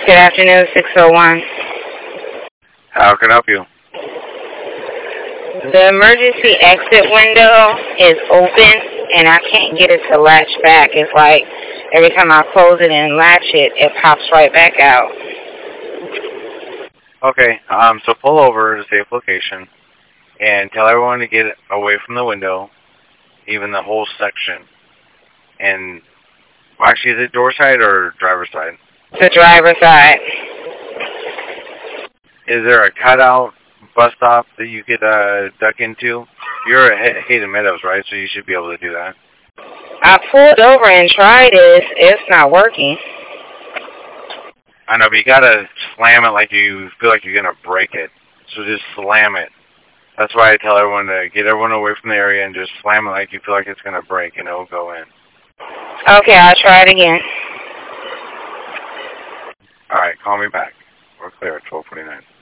Good afternoon, 601. How can I help you? The emergency exit window is open, and I can't get it to latch back. It's like every time I close it and latch it, it pops right back out. Okay, so pull over to safe location and tell everyone to get away from the window, even the whole section. And, well, actually, is it door side or driver's side? The driver's side. Is there a cutout bus stop that you could duck into? You're at Hayden Meadows, right? So you should be able to do that. I pulled over and tried it. It's not working. I know, but you gotta slam it like you feel like you're gonna break it. So just slam it. That's why I tell everyone to get everyone away from the area and just slam it like you feel like it's gonna break, and it'll go in. Okay, I'll try it again. All right, call me back. We're clear at 12:49.